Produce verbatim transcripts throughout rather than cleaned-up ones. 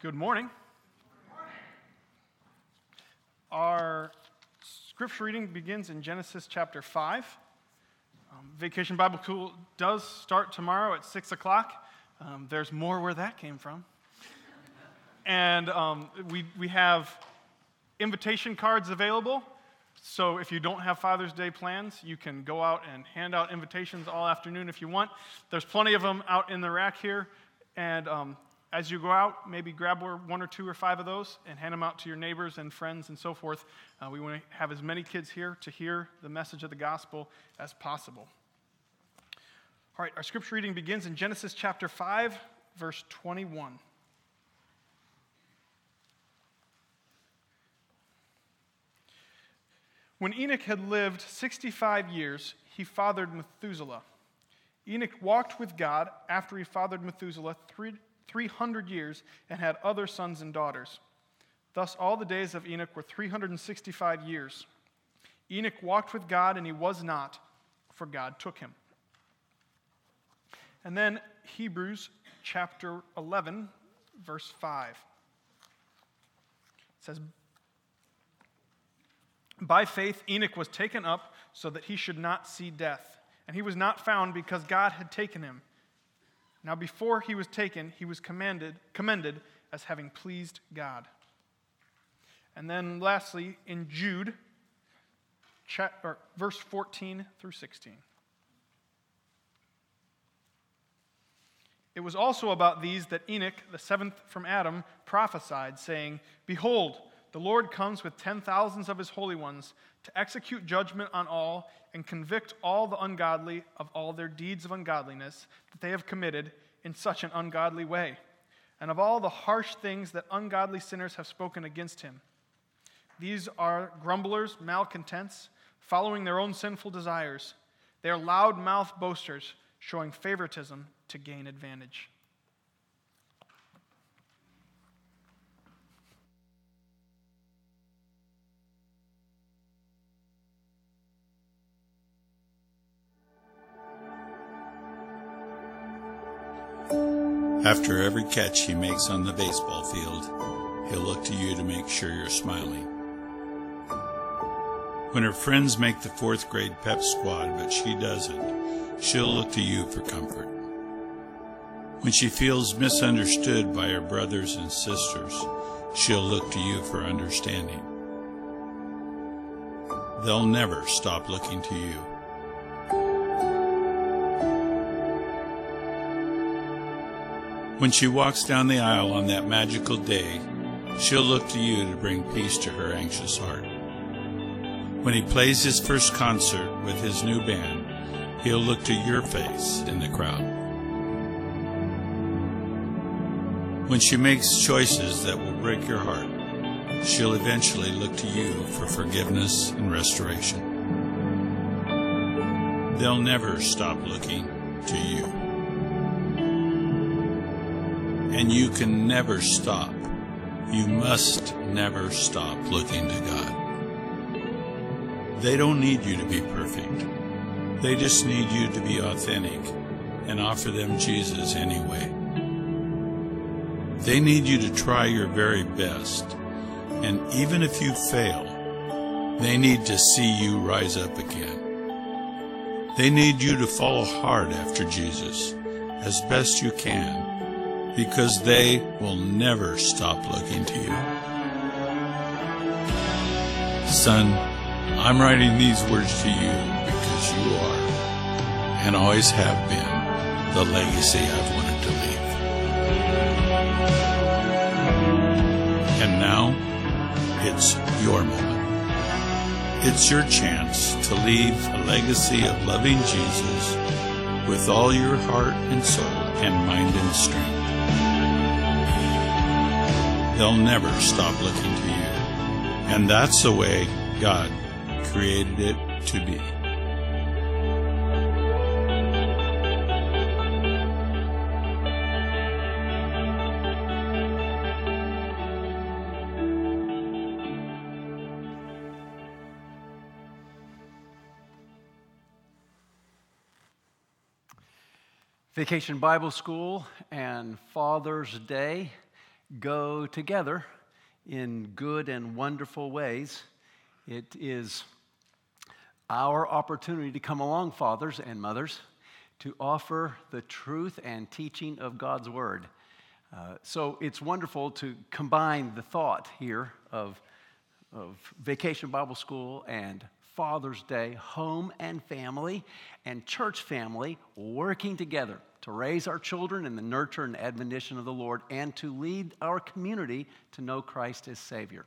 Good morning. Our scripture reading begins in Genesis chapter five. Um, Vacation Bible School does start tomorrow at six o'clock. Um, there's more where that came from. And um, we, we have invitation cards available. So if you don't have Father's Day plans, you can go out and hand out invitations all afternoon if you want. There's plenty of them out in the rack here. And um, as you go out, maybe grab one or two or five of those and hand them out to your neighbors and friends and so forth. Uh, we want to have as many kids here to hear the message of the gospel as possible. All right, our scripture reading begins in Genesis chapter five, verse twenty-one. When Enoch had lived sixty-five years, he fathered Methuselah. Enoch walked with God after he fathered Methuselah three, three hundred years and had other sons and daughters. Thus all the days of Enoch were three hundred sixty-five years. Enoch walked with God, and he was not, for God took him. And then Hebrews chapter eleven, verse five. It says, "By faith Enoch was taken up so that he should not see death. And he was not found because God had taken him. Now before he was taken, he was commended, commended as having pleased God." And then lastly, in Jude, chat, or verse fourteen through sixteen. "It was also about these that Enoch, the seventh from Adam, prophesied, saying, Behold, the Lord comes with ten thousands of his holy ones to execute judgment on all and convict all the ungodly of all their deeds of ungodliness that they have committed in such an ungodly way, and of all the harsh things that ungodly sinners have spoken against him. These are grumblers, malcontents, following their own sinful desires. They are loud-mouthed boasters, showing favoritism to gain advantage." After every catch he makes on the baseball field, he'll look to you to make sure you're smiling. When her friends make the fourth grade pep squad, but she doesn't, she'll look to you for comfort. When she feels misunderstood by her brothers and sisters, she'll look to you for understanding. They'll never stop looking to you. When she walks down the aisle on that magical day, she'll look to you to bring peace to her anxious heart. When he plays his first concert with his new band, he'll look to your face in the crowd. When she makes choices that will break your heart, she'll eventually look to you for forgiveness and restoration. They'll never stop looking to you. And you can never stop. You must never stop looking to God. They don't need you to be perfect. They just need you to be authentic and offer them Jesus anyway. They need you to try your very best. And even if you fail, they need to see you rise up again. They need you to follow hard after Jesus as best you can, because they will never stop looking to you. Son, I'm writing these words to you because you are, and always have been, the legacy I've wanted to leave. And now, it's your moment. It's your chance to leave a legacy of loving Jesus with all your heart and soul and mind and strength. They'll never stop looking to you. And that's the way God created it to be. Vacation Bible School and Father's Day go together in good and wonderful ways. It is our opportunity to come along, fathers and mothers, to offer the truth and teaching of God's Word. Uh, so it's wonderful to combine the thought here of, of Vacation Bible School and Father's Day, home and family and church family working together to raise our children in the nurture and admonition of the Lord and to lead our community to know Christ as Savior.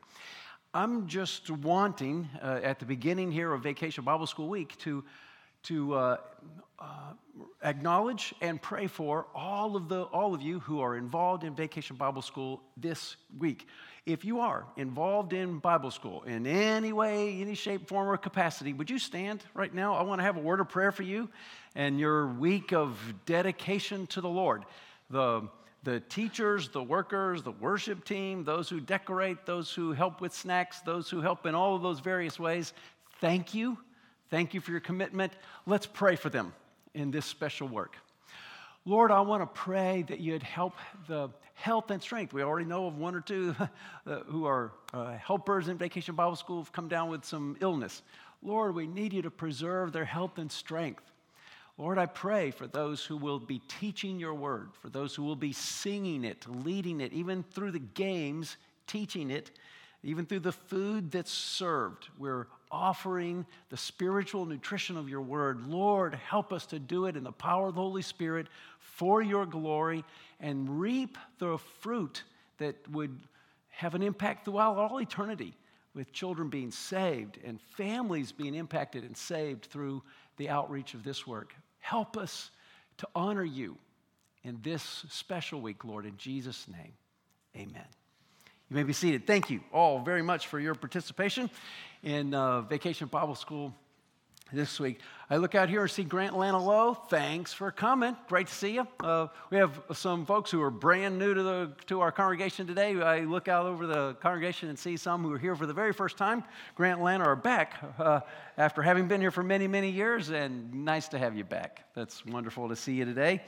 I'm just wanting, uh, at the beginning here of Vacation Bible School Week, to, to uh, uh, acknowledge and pray for all of, the, all of you who are involved in Vacation Bible School this week. If you are involved in Bible school in any way, any shape, form, or capacity, would you stand right now? I want to have a word of prayer for you and your week of dedication to the Lord. The The teachers, the workers, the worship team, those who decorate, those who help with snacks, those who help in all of those various ways, thank you. Thank you for your commitment. Let's pray for them in this special work. Lord, I want to pray that you'd help the health and strength. We already know of one or two who are uh, helpers in Vacation Bible School who've come down with some illness. Lord, we need you to preserve their health and strength. Lord, I pray for those who will be teaching your word, for those who will be singing it, leading it, even through the games, teaching it, even through the food that's served. We're offering the spiritual nutrition of your word. Lord, help us to do it in the power of the Holy Spirit for your glory and reap the fruit that would have an impact throughout all eternity, with children being saved and families being impacted and saved through the outreach of this work. Help us to honor you in this special week, Lord, in Jesus' name, amen. You may be seated. Thank you all very much for your participation in uh, Vacation Bible School this week. I look out here and see Grant Lanalow. Thanks for coming. Great to see you. Uh, we have some folks who are brand new to the to our congregation today. I look out over the congregation and see some who are here for the very first time. Grant and Lana are back uh, after having been here for many, many years, and nice to have you back. That's wonderful to see you today.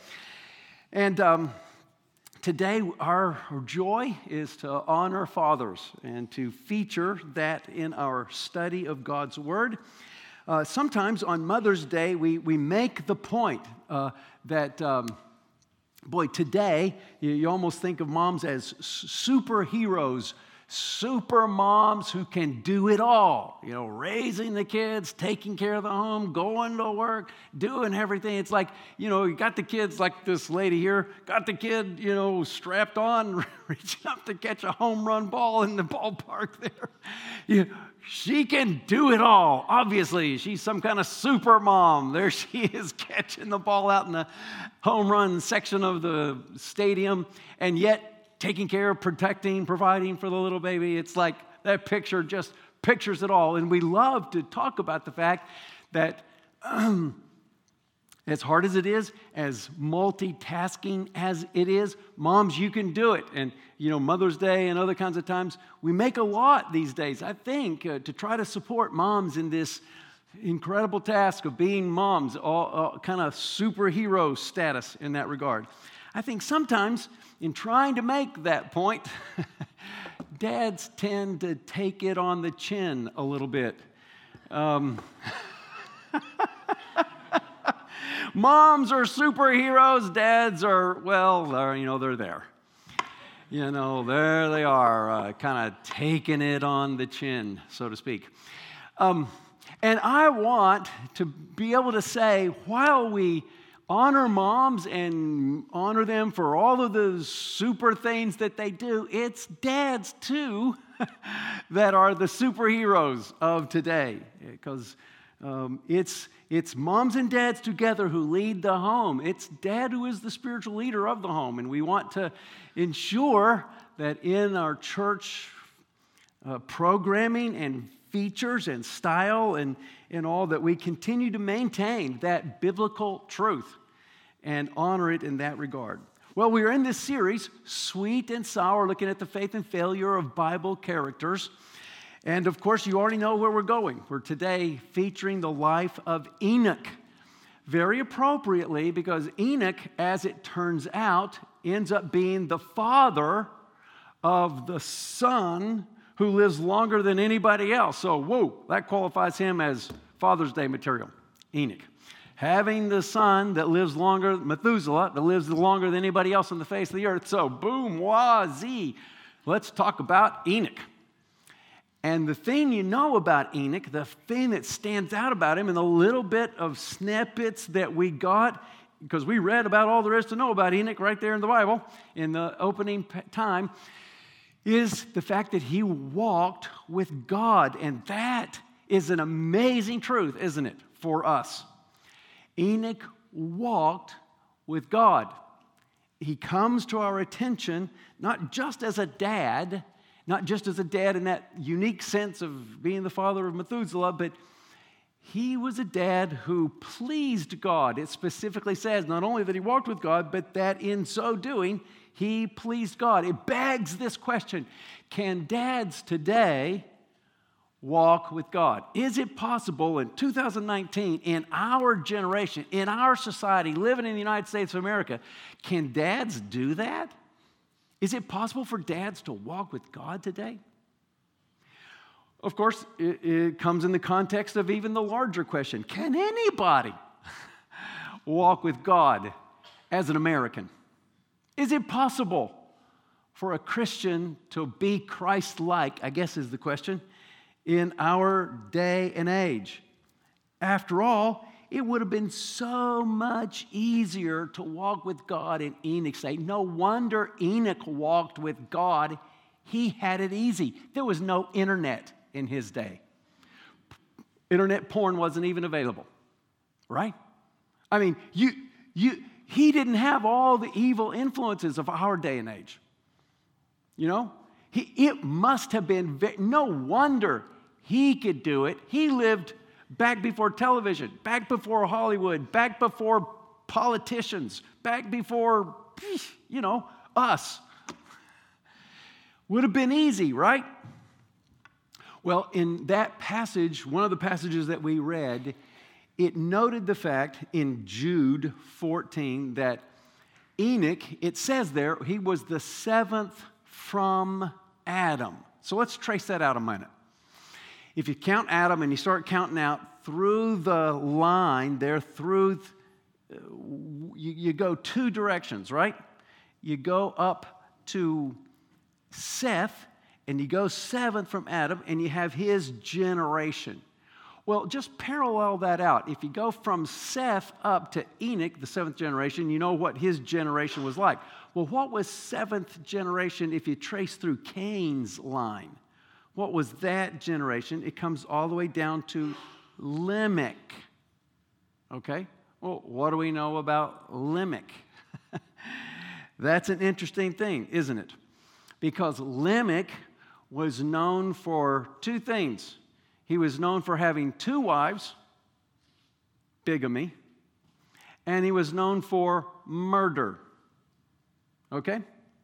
And um, today, our joy is to honor fathers and to feature that in our study of God's Word. Uh, sometimes on Mother's Day, we, we make the point uh, that, um, boy, today, you, you almost think of moms as superheroes, super moms who can do it all. You know, raising the kids, taking care of the home, going to work, doing everything. It's like, you know, you got the kids like this lady here, got the kid, you know, strapped on, reaching up to catch a home run ball in the ballpark there. You, She can do it all. Obviously, she's some kind of super mom. There she is catching the ball out in the home run section of the stadium, and yet taking care of, protecting, providing for the little baby. It's like that picture just pictures it all. And we love to talk about the fact that um, as hard as it is, as multitasking as it is, moms, you can do it. And, you know, Mother's Day and other kinds of times, we make a lot these days, I think, uh, to try to support moms in this incredible task of being moms, all, all kind of superhero status in that regard. I think sometimes in trying to make that point, dads tend to take it on the chin a little bit. Um, Moms are superheroes. Dads are, well, they're, you know, they're there. You know, there they are, uh, kind of taking it on the chin, so to speak. Um, and I want to be able to say, while we honor moms and honor them for all of the super things that they do, it's dads, too, that are the superheroes of today. Because um, it's... It's moms and dads together who lead the home. It's dad who is the spiritual leader of the home. And we want to ensure that in our church uh, programming and features and style and, and all, that we continue to maintain that biblical truth and honor it in that regard. Well, we are in this series, Sweet and Sour, looking at the faith and failure of Bible characters. And, of course, you already know where we're going. We're today featuring the life of Enoch. Very appropriately, because Enoch, as it turns out, ends up being the father of the son who lives longer than anybody else. So, whoa, that qualifies him as Father's Day material, Enoch. Having the son that lives longer, Methuselah, that lives longer than anybody else on the face of the earth. So, boom, wah, zee. Let's talk about Enoch. And the thing you know about Enoch, the thing that stands out about him, and the little bit of snippets that we got, because we read about all there is to know about Enoch right there in the Bible in the opening time, is the fact that he walked with God. And that is an amazing truth, isn't it, for us? Enoch walked with God. He comes to our attention not just as a dad, not just as a dad in that unique sense of being the father of Methuselah, but he was a dad who pleased God. It specifically says not only that he walked with God, but that in so doing, he pleased God. It begs this question: can dads today walk with God? Is it possible in two thousand nineteen, in our generation, in our society, living in the United States of America, can dads do that? Is it possible for dads to walk with God today? Of course, it, it comes in the context of even the larger question: can anybody walk with God as an American? Is it possible for a Christian to be Christ-like, I guess is the question, in our day and age? After all, it would have been so much easier to walk with God in Enoch's day. No wonder Enoch walked with God. He had it easy. There was no internet in his day. Internet porn wasn't even available, right? I mean, you, you, he didn't have all the evil influences of our day and age. You know, he, it must have been, very, no wonder he could do it. He lived back before television, back before Hollywood, back before politicians, back before, you know, us. Would have been easy, right? Well, in that passage, one of the passages that we read, it noted the fact in Jude fourteen that Enoch, it says there, he was the seventh from Adam. So let's trace that out a minute. If you count Adam and you start counting out through the line there, through, you, you go two directions, right? You go up to Seth, and you go seventh from Adam, and you have his generation. Well, just parallel that out. If you go from Seth up to Enoch, the seventh generation, you know what his generation was like. Well, what was seventh generation if you trace through Cain's line? What was that generation? It comes all the way down to Lamech. Okay? Well, what do we know about Lamech? That's an interesting thing, isn't it? Because Lamech was known for two things. He was known for having two wives, bigamy, and he was known for murder. Okay?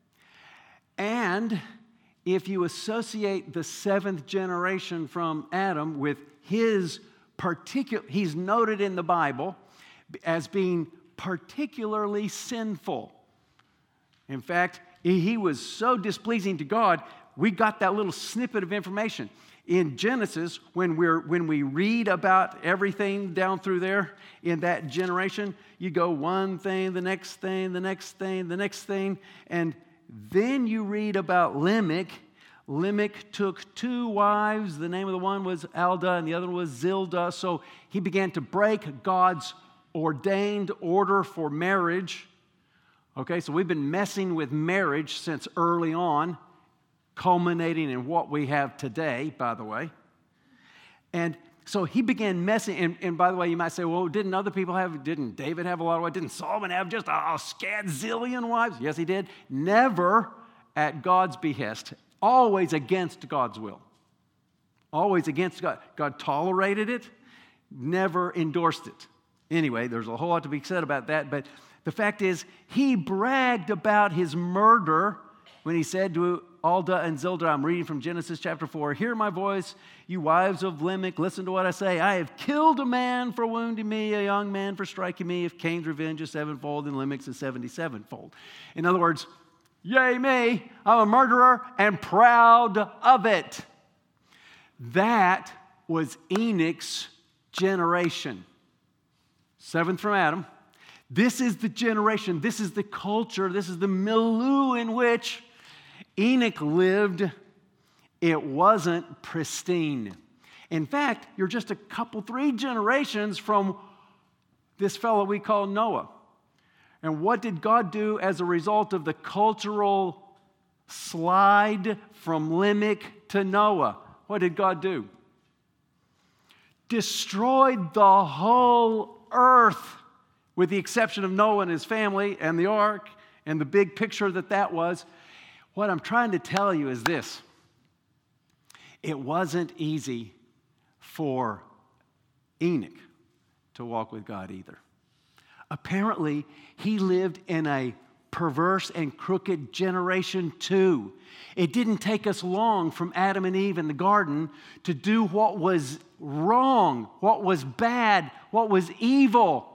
And if you associate the seventh generation from Adam with his particular, he's noted in the Bible as being particularly sinful. In fact, he was so displeasing to God, we got that little snippet of information. In Genesis, when, we're, when we read about everything down through there in that generation, you go one thing, the next thing, the next thing, the next thing, and then you read about Lamech. Lamech took two wives. The name of the one was Alda and the other was Zildah. So he began to break God's ordained order for marriage. Okay, so we've been messing with marriage since early on, culminating in what we have today, by the way. And so he began messing, and, and by the way, you might say, well, didn't other people have, didn't David have a lot of wives? Didn't Solomon have just a, a scadzillion wives? Yes, he did. Never at God's behest, always against God's will. Always against God. God tolerated it, never endorsed it. Anyway, there's a whole lot to be said about that, but the fact is, he bragged about his murder when he said to Alda and Zildah, I'm reading from Genesis chapter four, hear my voice, you wives of Lamech, listen to what I say. I have killed a man for wounding me, a young man for striking me. If Cain's revenge is sevenfold, then Lamech's is seventy-sevenfold. In other words, Yay me, I'm a murderer and proud of it. That was Enoch's generation. Seventh from Adam. This is the generation, this is the culture, this is the milieu in which Enoch lived. It wasn't pristine. In fact, you're just a couple, three generations from this fellow we call Noah. And what did God do as a result of the cultural slide from Lamech to Noah? What did God do? Destroyed the whole earth, with the exception of Noah and his family and the ark and the big picture that that was. What I'm trying to tell you is this. It wasn't easy for Enoch to walk with God either. Apparently, he lived in a perverse and crooked generation too. It didn't take us long from Adam and Eve in the garden to do what was wrong, what was bad, what was evil.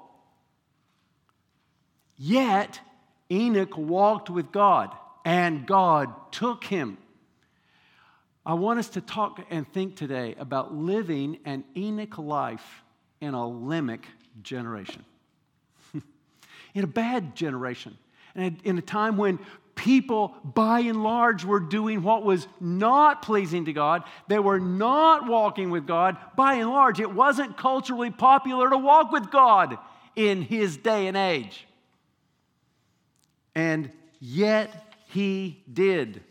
Yet, Enoch walked with God, and God took him. I want us to talk and think today about living an Enoch life in a Lamech generation. In a bad generation. And in a time when people, by and large, were doing what was not pleasing to God. They were not walking with God. By and large, it wasn't culturally popular to walk with God in his day and age. And yet he did.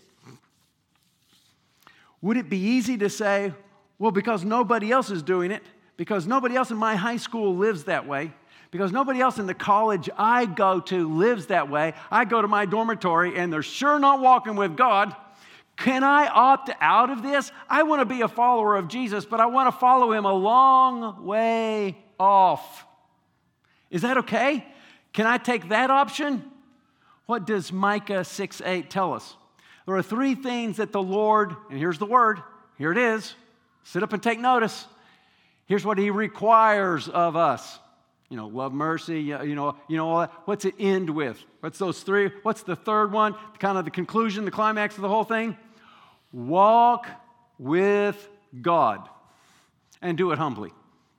Would it be easy to say, well, because nobody else is doing it, because nobody else in my high school lives that way, because nobody else in the college I go to lives that way, I go to my dormitory and they're sure not walking with God, can I opt out of this? I want to be a follower of Jesus, but I want to follow him a long way off. Is that okay? Can I take that option? What does Micah six eight tell us? There are three things that the Lord, and here's the word, here it is, sit up and take notice. Here's what he requires of us. You know, love, mercy, you know, you know all that. What's it end with? What's those three? What's the third one? Kind of the conclusion, the climax of the whole thing? Walk with God and do it humbly.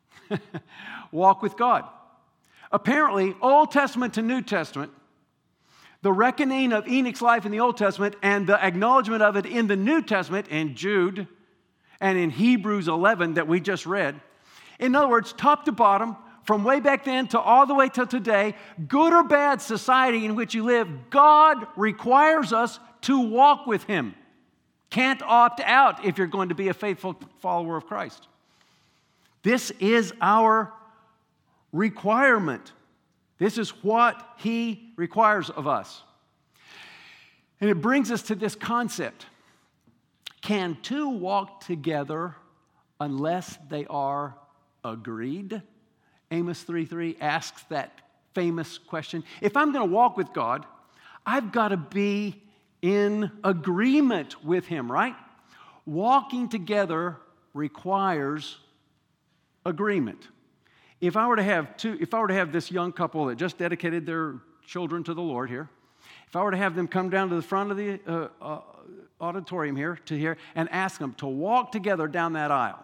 Walk with God. Apparently, Old Testament to New Testament, the reckoning of Enoch's life in the Old Testament and the acknowledgement of it in the New Testament in Jude and in Hebrews eleven that we just read. In other words, top to bottom, from way back then to all the way to today, good or bad society in which you live, God requires us to walk with him. Can't opt out if you're going to be a faithful follower of Christ. This is our requirement. This is what he requires of us. And it brings us to this concept. Can two walk together unless they are agreed? Amos three three asks that famous question. If I'm going to walk with God, I've got to be in agreement with him, right? Walking together requires agreement. If I were to have two, if I were to have this young couple that just dedicated their children to the Lord here, if I were to have them come down to the front of the uh, uh, auditorium here to here and ask them to walk together down that aisle,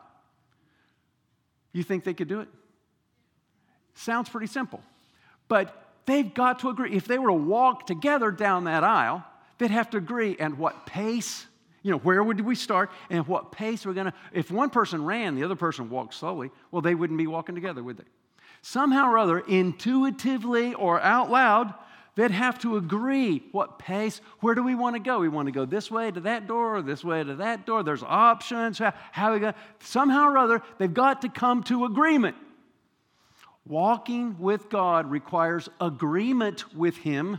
you think they could do it? Sounds pretty simple. But they've got to agree. If they were to walk together down that aisle, they'd have to agree and what pace, you know, where would we start and what pace we're going to, if one person ran, the other person walked slowly, well, they wouldn't be walking together, would they? Somehow or other, intuitively or out loud, they'd have to agree what pace, where do we want to go? We want to go this way to that door or this way to that door. There's options. How, how are we going to, somehow or other, they've got to come to agreement. Walking with God requires agreement with him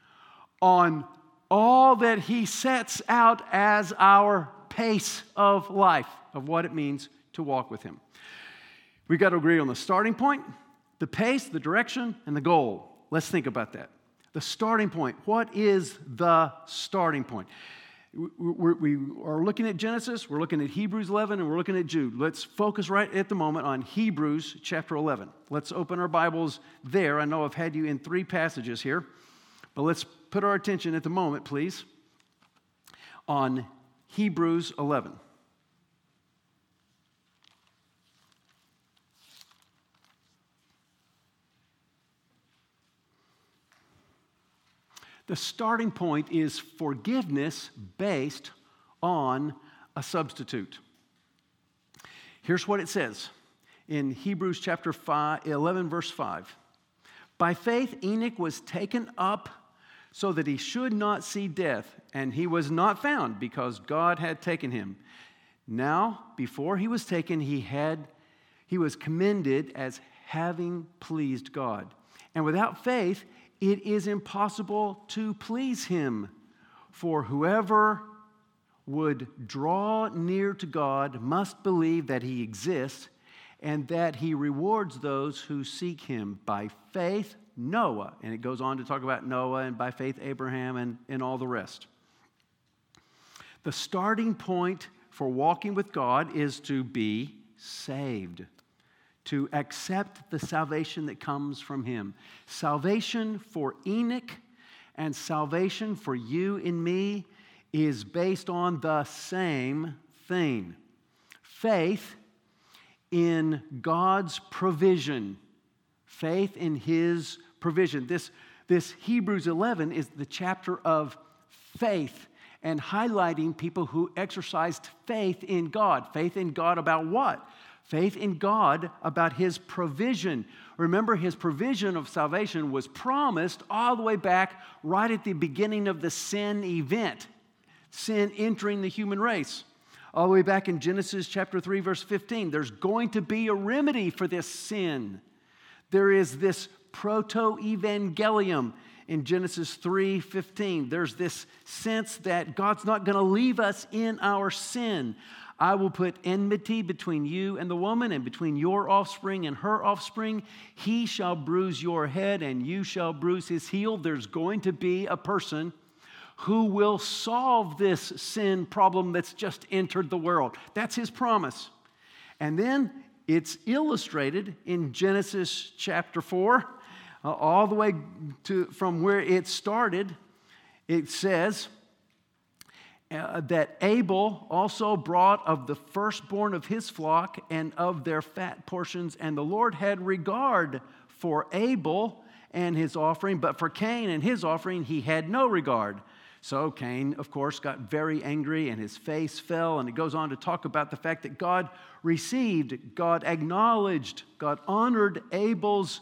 on all that he sets out as our pace of life, of what it means to walk with him. We've got to agree on the starting point, the pace, the direction, and the goal. Let's think about that. The starting point. What is the starting point? We're, we are looking at Genesis, we're looking at Hebrews eleven, and we're looking at Jude. Let's focus right at the moment on Hebrews chapter eleven. Let's open our Bibles there. I know I've had you in three passages here, But let's put our attention at the moment, please, on Hebrews eleven. The starting point is forgiveness based on a substitute. Here's what it says in Hebrews chapter five, eleven, verse five. By faith, Enoch was taken up so that he should not see death, and he was not found because God had taken him. Now, before he was taken, he had he was commended as having pleased God. And without faith, it is impossible to please him. For whoever would draw near to God must believe that he exists and that he rewards those who seek him. By faith, Noah, and it goes on to talk about Noah, and by faith, Abraham, and, and all the rest. The starting point for walking with God is to be saved, to accept the salvation that comes from him. Salvation for Enoch and salvation for you and me is based on the same thing. Faith in God's provision. Faith in his provision. This, this Hebrews eleven is the chapter of faith and highlighting people who exercised faith in God. Faith in God about what? Faith in God about his provision. Remember, his provision of salvation was promised all the way back right at the beginning of the sin event. Sin entering the human race. All the way back in Genesis chapter three, verse fifteen. There's going to be a remedy for this sin. There is this proto-evangelium in Genesis three fifteen. There's this sense that God's not going to leave us in our sin. I will put enmity between you and the woman, and between your offspring and her offspring. He shall bruise your head, and you shall bruise his heel. There's going to be a person who will solve this sin problem that's just entered the world. That's his promise. And then it's illustrated in Genesis chapter four, uh, all the way to from where it started. It says uh, that Abel also brought of the firstborn of his flock and of their fat portions, and the Lord had regard for Abel and his offering, but for Cain and his offering he had no regard. So Cain, of course, got very angry and his face fell, and it goes on to talk about the fact that God received, God acknowledged, God honored Abel's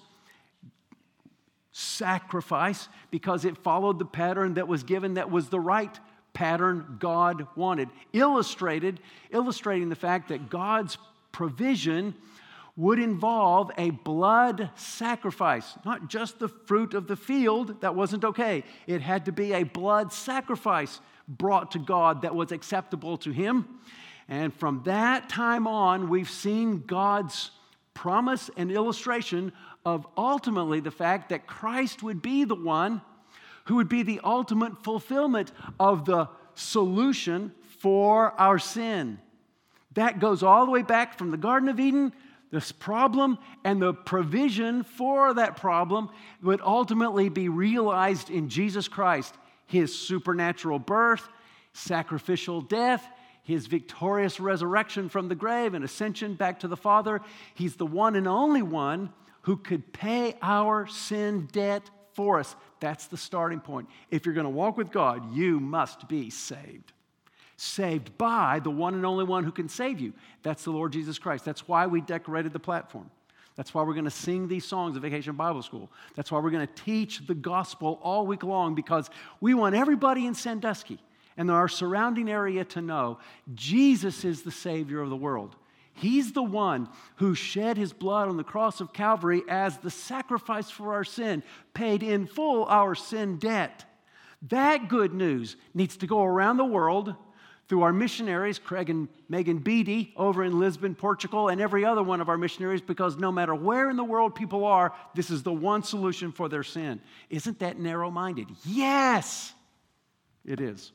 sacrifice because it followed the pattern that was given, that was the right pattern God wanted. Illustrated, illustrating the fact that God's provision would involve a blood sacrifice, not just the fruit of the field. That wasn't okay. It had to be a blood sacrifice brought to God that was acceptable to him. And from that time on, we've seen God's promise and illustration of ultimately the fact that Christ would be the one who would be the ultimate fulfillment of the solution for our sin. That goes all the way back from the Garden of Eden. This problem and the provision for that problem would ultimately be realized in Jesus Christ. His supernatural birth, sacrificial death, his victorious resurrection from the grave and ascension back to the Father. He's the one and only one who could pay our sin debt for us. That's the starting point. If you're going to walk with God, you must be saved. Saved by the one and only one who can save you. That's the Lord Jesus Christ. That's why we decorated the platform. That's why we're going to sing these songs at Vacation Bible School. That's why we're going to teach the gospel all week long, because we want everybody in Sandusky and our surrounding area to know Jesus is the Savior of the world. He's the one who shed his blood on the cross of Calvary as the sacrifice for our sin, paid in full our sin debt. That good news needs to go around the world through our missionaries, Craig and Megan Beatty over in Lisbon, Portugal, and every other one of our missionaries, because no matter where in the world people are, this is the one solution for their sin. Isn't that narrow-minded? Yes, it is.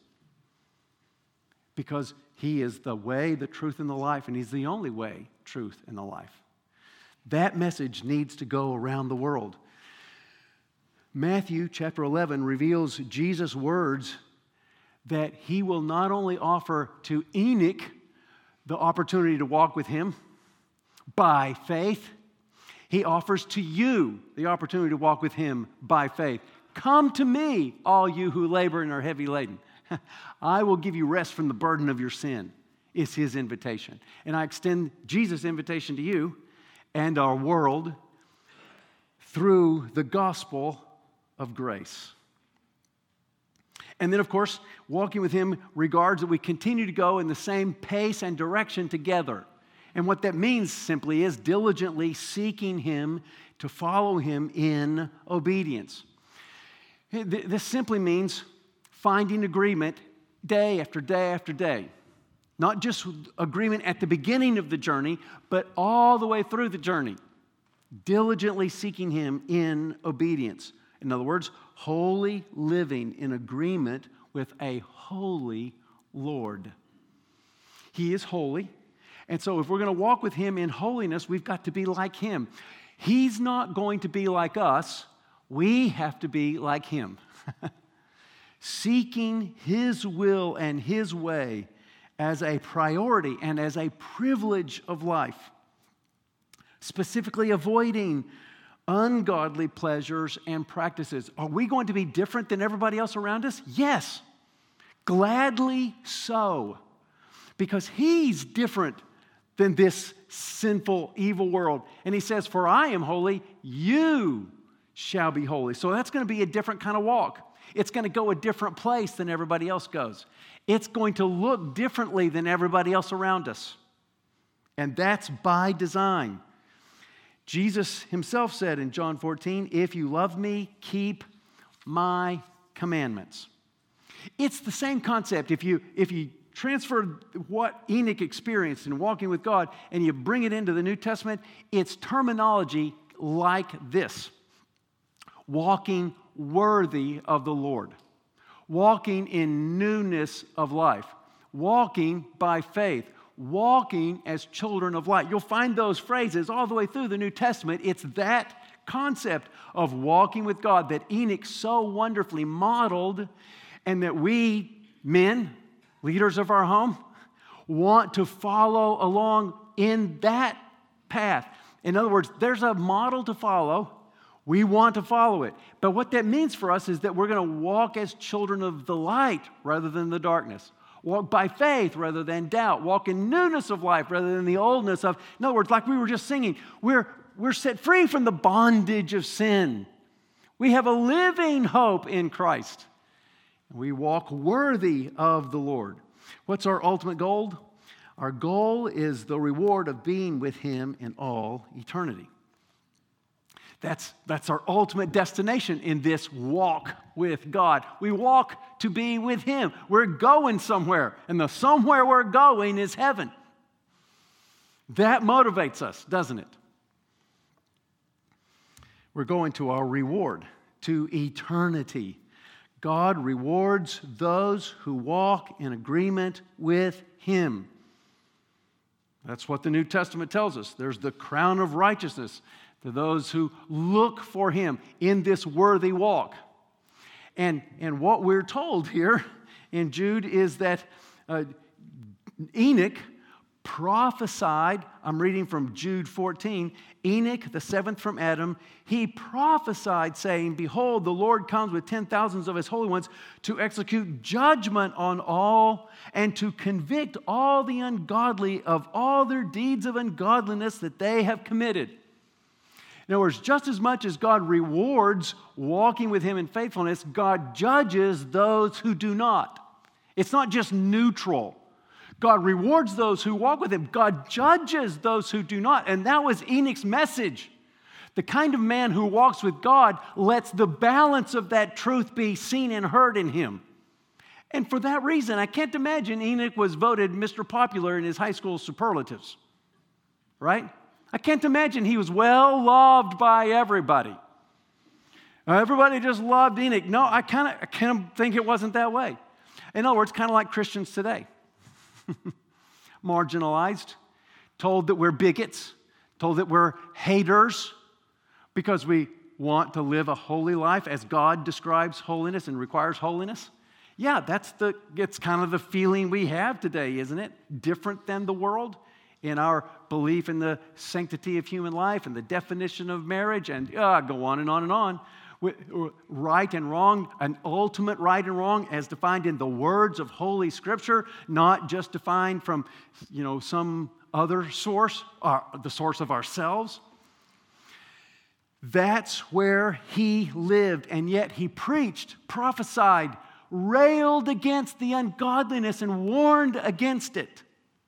Because he is the way, the truth, and the life, and he's the only way, truth, and the life. That message needs to go around the world. Matthew chapter eleven reveals Jesus' words that he will not only offer to Enoch the opportunity to walk with him by faith, he offers to you the opportunity to walk with him by faith. Come to me, all you who labor and are heavy laden. I will give you rest from the burden of your sin, is his invitation. And I extend Jesus' invitation to you and our world through the gospel of grace. And then, of course, walking with him regards that we continue to go in the same pace and direction together. And what that means simply is diligently seeking him to follow him in obedience. This simply means finding agreement day after day after day. Not just agreement at the beginning of the journey, but all the way through the journey. Diligently seeking him in obedience. In other words, wholly living in agreement with a holy Lord. He is holy. And so if we're going to walk with him in holiness, we've got to be like him. He's not going to be like us. We have to be like him. Seeking his will and his way as a priority and as a privilege of life. Specifically avoiding ungodly pleasures and practices. Are we going to be different than everybody else around us? Yes. Gladly so. Because he's different than this sinful, evil world. And he says, for I am holy, you shall be holy. So that's going to be a different kind of walk. It's going to go a different place than everybody else goes. It's going to look differently than everybody else around us. And that's by design. Jesus himself said in John fourteen, if you love me, keep my commandments. It's the same concept. If you, if you transfer what Enoch experienced in walking with God and you bring it into the New Testament, it's terminology like this. Walking worthy of the Lord. Walking in newness of life. Walking by faith. Walking as children of light. You'll find those phrases all the way through the New Testament. It's that concept of walking with God that Enoch so wonderfully modeled, and that we, men, leaders of our home, want to follow along in that path. In other words, there's a model to follow. We want to follow it. But what that means for us is that we're going to walk as children of the light rather than the darkness. Walk by faith rather than doubt. Walk in newness of life rather than the oldness of... In other words, like we were just singing, we're, we're set free from the bondage of sin. We have a living hope in Christ. We walk worthy of the Lord. What's our ultimate goal? Our goal is the reward of being with him in all eternity. That's, that's our ultimate destination in this walk with God. We walk to be with him. We're going somewhere, and the somewhere we're going is heaven. That motivates us, doesn't it? We're going to our reward, to eternity. God rewards those who walk in agreement with him. That's what the New Testament tells us. There's the crown of righteousness to those who look for him in this worthy walk. And, and what we're told here in Jude is that uh, Enoch prophesied, I'm reading from Jude fourteen, Enoch, the seventh from Adam, he prophesied saying, behold, the Lord comes with ten thousands of his holy ones to execute judgment on all and to convict all the ungodly of all their deeds of ungodliness that they have committed. In other words, just as much as God rewards walking with him in faithfulness, God judges those who do not. It's not just neutral. God rewards those who walk with him. God judges those who do not. And that was Enoch's message. The kind of man who walks with God lets the balance of that truth be seen and heard in him. And for that reason, I can't imagine Enoch was voted Mister Popular in his high school superlatives. Right? I can't imagine he was well loved by everybody. Everybody just loved Enoch. No, I kind of I kind of think it wasn't that way. In other words, kind of like Christians today. Marginalized, told that we're bigots, told that we're haters because we want to live a holy life as God describes holiness and requires holiness? Yeah, that's the, it's kind of the feeling we have today, isn't it? Different than the world in our belief in the sanctity of human life and the definition of marriage, and uh, go on and on and on. Right and wrong, an ultimate right and wrong as defined in the words of Holy Scripture, not just defined from, you know, some other source, or the source of ourselves. That's where he lived, and yet he preached, prophesied, railed against the ungodliness and warned against it.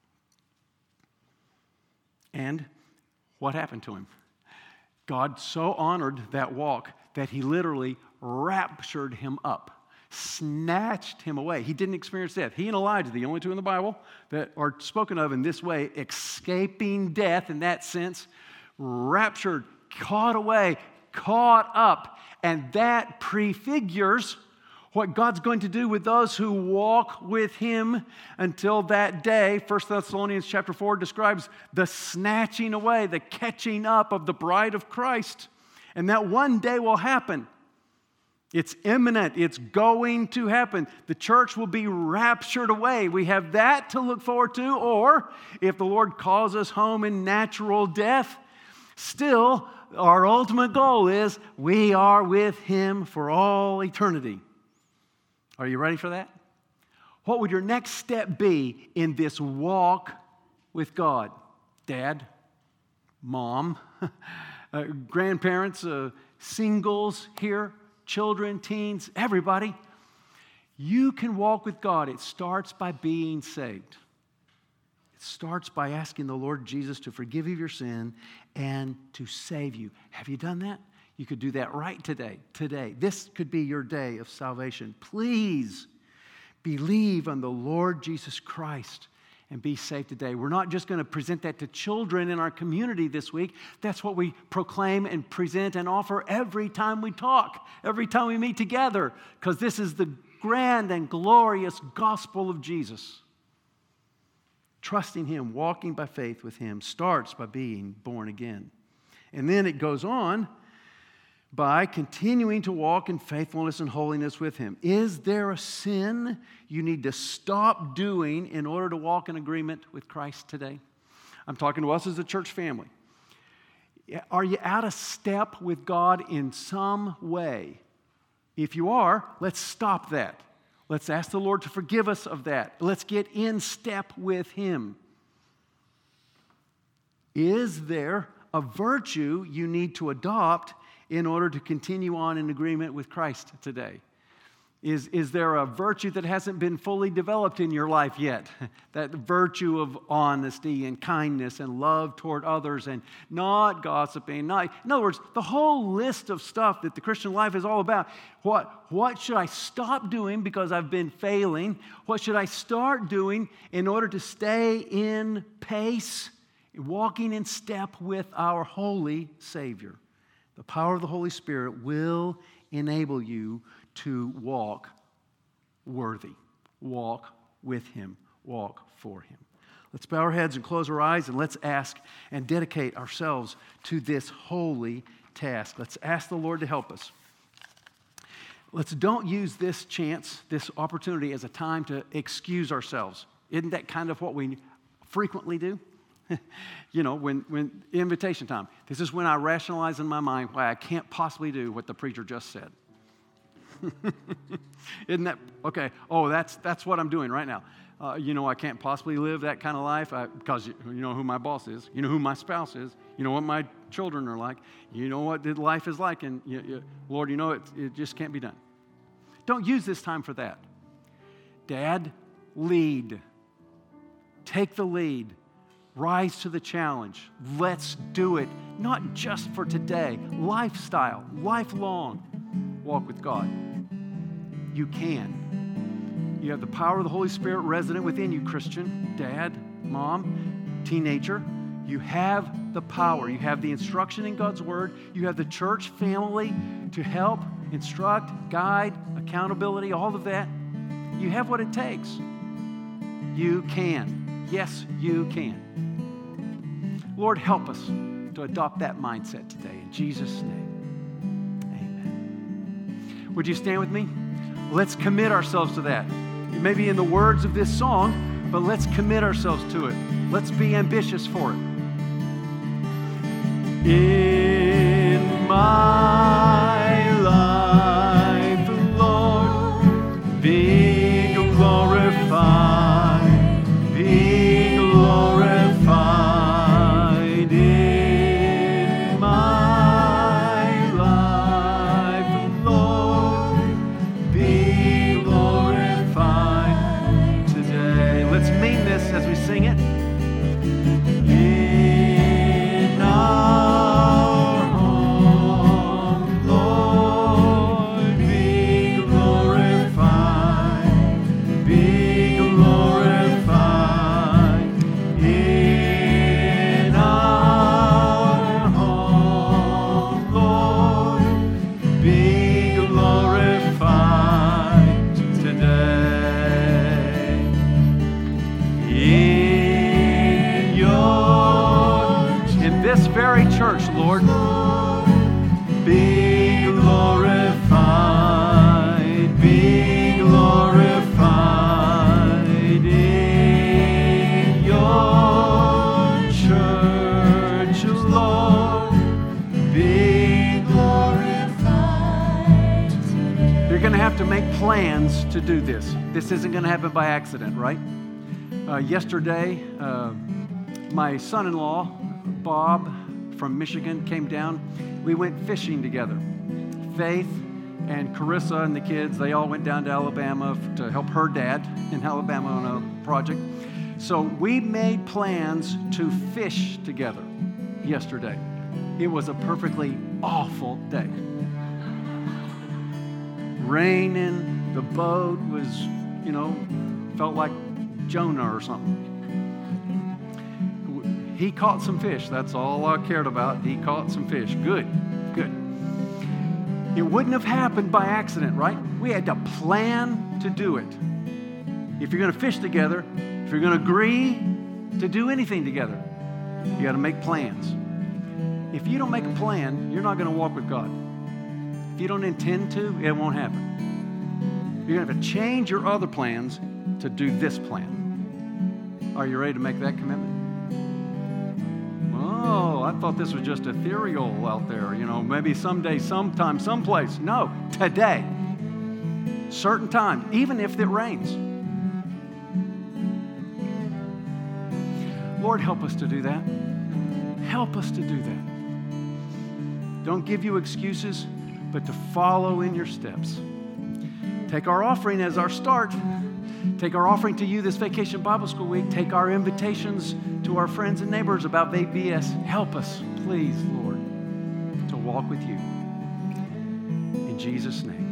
And what happened to him? God so honored that walk that he literally raptured him up, snatched him away. He didn't experience death. He and Elijah, the only two in the Bible that are spoken of in this way, escaping death in that sense, raptured, caught away, caught up. And that prefigures what God's going to do with those who walk with him until that day. First Thessalonians chapter four describes the snatching away, the catching up of the bride of Christ. And that one day will happen. It's imminent. It's going to happen. The church will be raptured away. We have that to look forward to. Or if the Lord calls us home in natural death, still our ultimate goal is we are with him for all eternity. Are you ready for that? What would your next step be in this walk with God? Dad, mom, uh, grandparents, uh, singles here, children, teens, everybody. You can walk with God. It starts by being saved. It starts by asking the Lord Jesus to forgive you your sin and to save you. Have you done that? You could do that right today. Today. This could be your day of salvation. Please believe on the Lord Jesus Christ and be saved today. We're not just going to present that to children in our community this week. That's what we proclaim and present and offer every time we talk, every time we meet together, because this is the grand and glorious gospel of Jesus. Trusting him, walking by faith with him, starts by being born again. And then it goes on by continuing to walk in faithfulness and holiness with him. Is there a sin you need to stop doing in order to walk in agreement with Christ today? I'm talking to us as a church family. Are you out of step with God in some way? If you are, let's stop that. Let's ask the Lord to forgive us of that. Let's get in step with him. Is there a virtue you need to adopt in order to continue on in agreement with Christ today? Is, is there a virtue that hasn't been fully developed in your life yet? That virtue of honesty and kindness and love toward others and not gossiping. Not, in other words, the whole list of stuff that the Christian life is all about. What, what should I stop doing because I've been failing? What should I start doing in order to stay in pace, walking in step with our holy Savior? The power of the Holy Spirit will enable you to walk worthy, walk with him, walk for him. Let's bow our heads and close our eyes, and let's ask and dedicate ourselves to this holy task. Let's ask the Lord to help us. Let's don't use this chance, this opportunity, as a time to excuse ourselves. Isn't that kind of what we frequently do? You know, when, when invitation time, this is when I rationalize in my mind why I can't possibly do what the preacher just said. Isn't that, okay, oh, that's that's what I'm doing right now. Uh, you know, I can't possibly live that kind of life I, because you, you know who my boss is. You know who my spouse is. You know what my children are like. You know what life is like. And, you, you, Lord, you know, it, it just can't be done. Don't use this time for that. Dad, lead. Take the lead. Rise to the challenge. Let's do it. Not just for today. Lifestyle, lifelong. Walk with God. You can. You have the power of the Holy Spirit resident within you, Christian, dad, mom, teenager. You have the power. You have the instruction in God's Word. You have the church family to help, instruct, guide, accountability, all of that. You have what it takes. You can. Yes, you can. Lord, help us to adopt that mindset today. In Jesus' name. Would you stand with me? Let's commit ourselves to that. It may be in the words of this song, but let's commit ourselves to it. Let's be ambitious for it. In my life, Lord, be glorified, be glorified in my life, Lord, be glorified today. Let's mean this as we sing it. In our home, Lord, be glorified, be glorified. In our home, Lord, be glorified today. In your, in this very church, Lord, be glorified, be glorified in your church, Lord, be glorified. You're going to have to make plans to do this. This isn't going to happen by accident, right? Uh, yesterday, uh, my son-in-law, Bob, from Michigan, came down. We went fishing together. Faith and Carissa and the kids, they all went down to Alabama to help her dad in Alabama on a project. So we made plans to fish together yesterday. It was a perfectly awful day. Raining, the boat was, you know, felt like Jonah or something. He caught some fish. That's all I cared about. He caught some fish. Good, good. It wouldn't have happened by accident, right? We had to plan to do it. If you're going to fish together, if you're going to agree to do anything together, you got to make plans. If you don't make a plan, you're not going to walk with God. If you don't intend to, it won't happen. You're going to have to change your other plans to do this plan. Are you ready to make that commitment? Oh, I thought this was just ethereal out there. You know, maybe someday, sometime, someplace. No, today. Certain time, even if it rains. Lord, help us to do that. Help us to do that. Don't give you excuses, but to follow in your steps. Take our offering as our start. Take our offering to you this Vacation Bible School week. Take our invitations to our friends and neighbors about V B S. Help us, please, Lord, to walk with you. In Jesus' name.